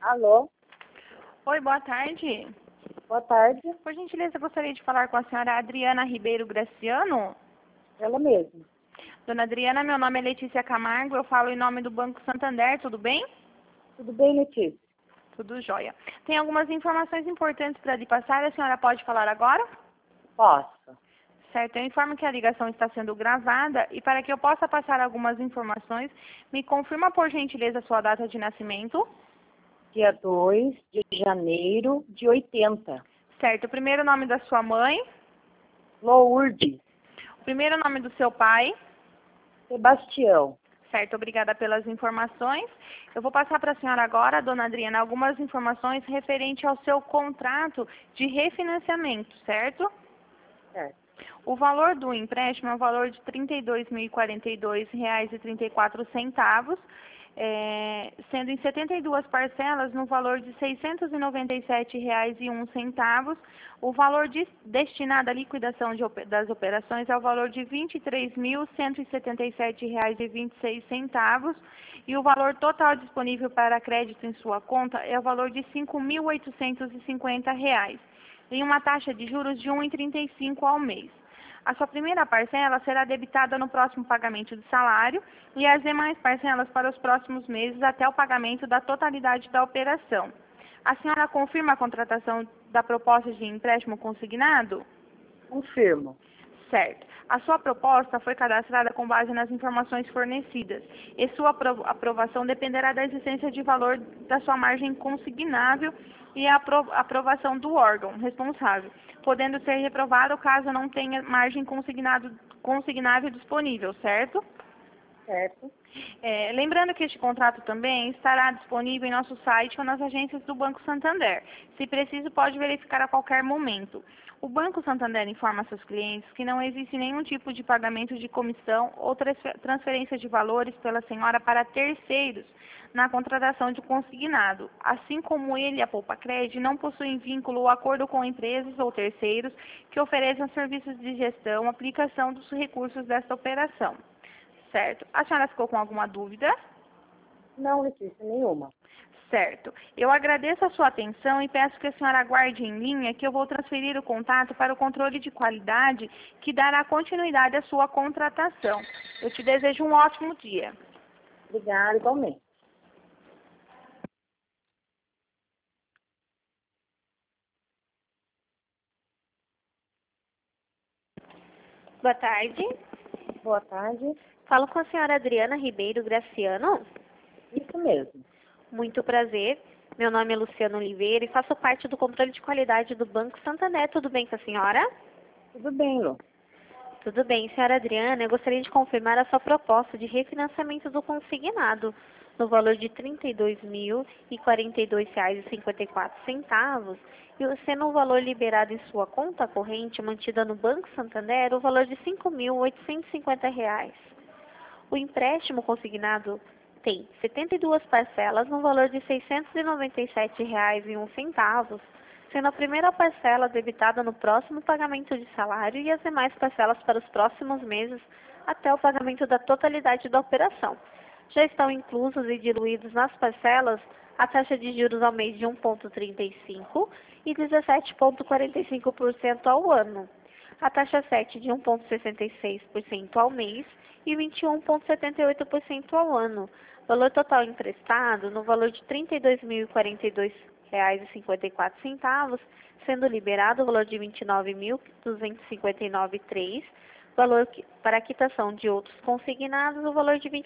Alô, Oi, boa tarde. boa tarde. Por gentileza, gostaria de falar com a senhora Adriana Ribeiro Graciano. Ela mesma. Dona Adriana, meu nome é Letícia Camargo, eu falo em nome do Banco Santander, tudo bem? Tudo bem, Letícia? Tudo jóia. Tem algumas informações importantes para lhe passar, a senhora pode falar agora? Posso. Certo, eu informo que a ligação está sendo gravada e para que eu possa passar algumas informações, me confirma por gentileza a sua data de nascimento. Dia 2 de janeiro de 80. Certo, o primeiro nome da sua mãe, Lourdes. o primeiro nome do seu pai. Sebastião. Certo, obrigada pelas informações. Eu vou passar para a senhora agora, dona Adriana, algumas informações referente ao seu contrato de refinanciamento, certo? Certo. O valor do empréstimo é o valor de R$ 32.042,34, sendo em 72 parcelas no valor de R$ 697,01. O valor destinado à liquidação das operações é o valor de R$ 23.177,26 e o valor total disponível para crédito em sua conta é o valor de R$ 5.850, em uma taxa de juros de 1,35 ao mês. A sua primeira parcela será debitada no próximo pagamento do salário e as demais parcelas para os próximos meses até o pagamento da totalidade da operação. A senhora confirma a contratação da proposta de empréstimo consignado? Confirmo. Certo. A sua proposta foi cadastrada com base nas informações fornecidas e sua aprovação dependerá da existência de valor da sua margem consignável e a aprovação do órgão responsável, podendo ser reprovado caso não tenha margem consignável disponível, certo? Certo. Lembrando que este contrato também estará disponível em nosso site ou nas agências do Banco Santander. Se preciso, pode verificar a qualquer momento. O Banco Santander informa a seus clientes que não existe nenhum tipo de pagamento de comissão ou transferência de valores pela senhora para terceiros na contratação de consignado. Assim como ele, a Poupa Cred, não possuem vínculo ou acordo com empresas ou terceiros que ofereçam serviços de gestão, aplicação dos recursos desta operação. Certo. A senhora ficou com alguma dúvida? Não, Letícia, nenhuma. Certo. Eu agradeço a sua atenção e peço que a senhora aguarde em linha que eu vou transferir o contato para o controle de qualidade que dará continuidade à sua contratação. Eu te desejo um ótimo dia. Obrigada, igualmente. Boa tarde. Boa tarde. Falo com a senhora Adriana Ribeiro Graciano. Isso mesmo. Muito prazer. Meu nome é Luciano Oliveira e faço parte do controle de qualidade do Banco Santander. Tudo bem com a senhora? Tudo bem, Lu. Tudo bem, senhora Adriana. Eu gostaria de confirmar a sua proposta de refinanciamento do consignado no valor de R$ 32.042,54 e sendo o valor liberado em sua conta corrente mantida no Banco Santander o valor de R$ 5.850. O empréstimo consignado tem 72 parcelas no valor de R$ 697,01, sendo a primeira parcela debitada no próximo pagamento de salário e as demais parcelas para os próximos meses até o pagamento da totalidade da operação. Já estão inclusos e diluídos nas parcelas a taxa de juros ao mês de 1,35% e 17,45% ao ano, a taxa 7 de 1,66% ao mês e 21,78% ao ano. Valor total emprestado no valor de R$ 32.042,54, sendo liberado o valor de R$ 29.259,03, valor para quitação de outros consignados o valor de R$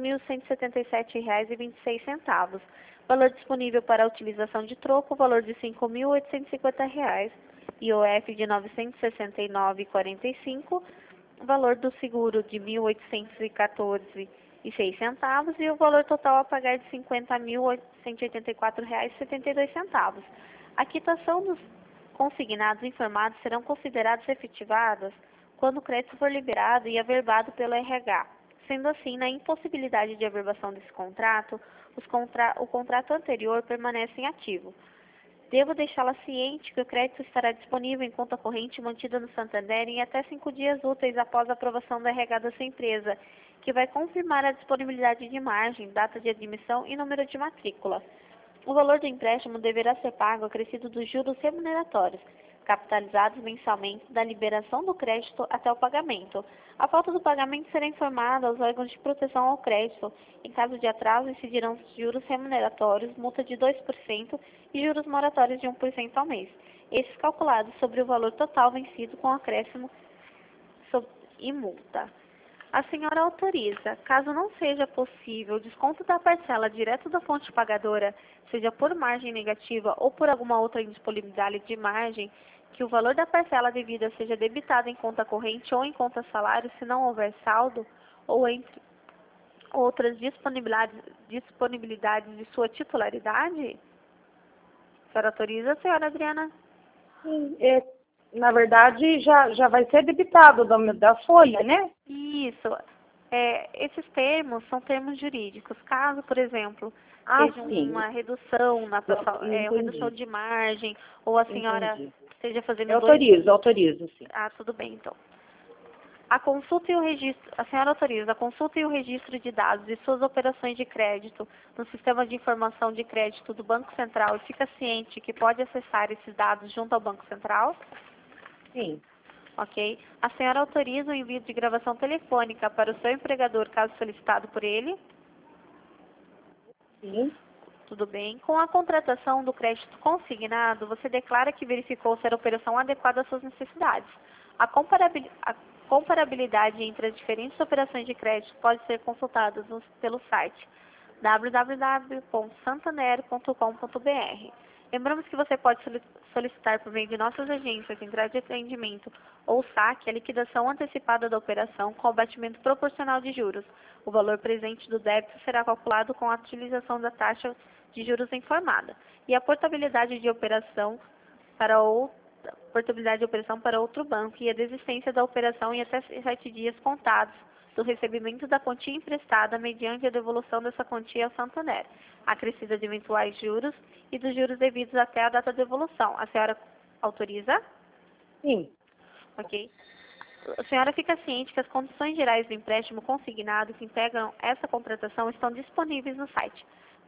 23.177,26, valor disponível para utilização de troco o valor de R$ 5.850, IOF de R$ 969,45, valor do seguro de R$ 1.814,06 e o valor total a pagar de R$ 50.184,72. A quitação dos consignados informados serão consideradas efetivadas quando o crédito for liberado e averbado pelo RH. Sendo assim, na impossibilidade de averbação desse contrato, o contrato anterior permanece em ativo. Devo deixá-la ciente que o crédito estará disponível em conta corrente mantida no Santander em até 5 dias úteis após a aprovação do RH da sua empresa, que vai confirmar a disponibilidade de margem, data de admissão e número de matrícula. O valor do empréstimo deverá ser pago acrescido dos juros remuneratórios, capitalizados mensalmente da liberação do crédito até o pagamento. A falta do pagamento será informada aos órgãos de proteção ao crédito. Em caso de atraso, incidirão juros remuneratórios, multa de 2% e juros moratórios de 1% ao mês. Esses calculados sobre o valor total vencido com acréscimo e multa. A senhora autoriza, caso não seja possível o desconto da parcela direto da fonte pagadora, seja por margem negativa ou por alguma outra indisponibilidade de margem, que o valor da parcela devida seja debitado em conta corrente ou em conta salário, se não houver saldo, ou entre outras disponibilidades de sua titularidade? A senhora autoriza, senhora Adriana? Sim, na verdade, já vai ser debitado da folha, né? Isso. Esses termos são termos jurídicos. Caso, por exemplo, seja Sim. uma redução uma Entendi. redução de margem, ou a senhora Entendi. esteja fazendo Eu autorizo, sim. tudo bem, então. A consulta e o registro, a senhora autoriza a consulta e o registro de dados de suas operações de crédito no sistema de informação de crédito do Banco Central e fica ciente que pode acessar esses dados junto ao Banco Central? Sim. Ok. A senhora autoriza o envio de gravação telefônica para o seu empregador, caso solicitado por ele? Sim. Tudo bem. Com a contratação do crédito consignado, você declara que verificou ser a operação adequada às suas necessidades. A comparabilidade entre as diferentes operações de crédito pode ser consultada pelo site www.santander.com.br. Lembramos que você pode solicitar por meio de nossas agências, entrar de atendimento ou saque a liquidação antecipada da operação com abatimento proporcional de juros. O valor presente do débito será calculado com a utilização da taxa de juros informada. E a portabilidade de operação para outro banco e a desistência da operação em até 7 dias contados do recebimento da quantia emprestada mediante a devolução dessa quantia ao Santander, acrescida de eventuais juros e dos juros devidos até a data de devolução. A senhora autoriza? Sim. Ok. A senhora fica ciente que as condições gerais do empréstimo consignado que integram essa contratação estão disponíveis no site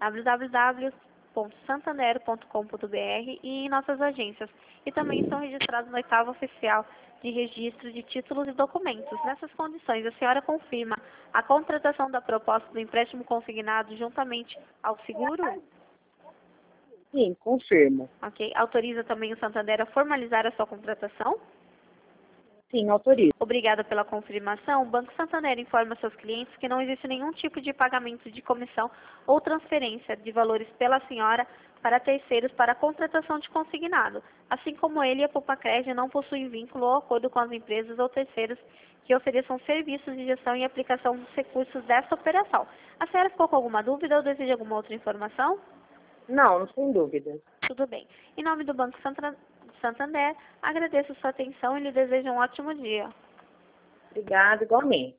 www.santander.com.br e em nossas agências, e também estão registrados no oitavo oficial de registro de títulos e documentos. Nessas condições, a senhora confirma a contratação da proposta do empréstimo consignado juntamente ao seguro? Sim, confirmo. Ok. Autoriza também o Santander a formalizar a sua contratação? Sim, autorizo. Obrigada pela confirmação. O Banco Santander informa seus clientes que não existe nenhum tipo de pagamento de comissão ou transferência de valores pela senhora para terceiros para a contratação de consignado. Assim como ele e a Poupa-Cred não possuem vínculo ou acordo com as empresas ou terceiros que ofereçam serviços de gestão e aplicação dos recursos dessa operação. A senhora ficou com alguma dúvida ou deseja alguma outra informação? Não, sem dúvida. Tudo bem. Em nome do Banco Santander, agradeço sua atenção e lhe desejo um ótimo dia. Obrigada, igualmente.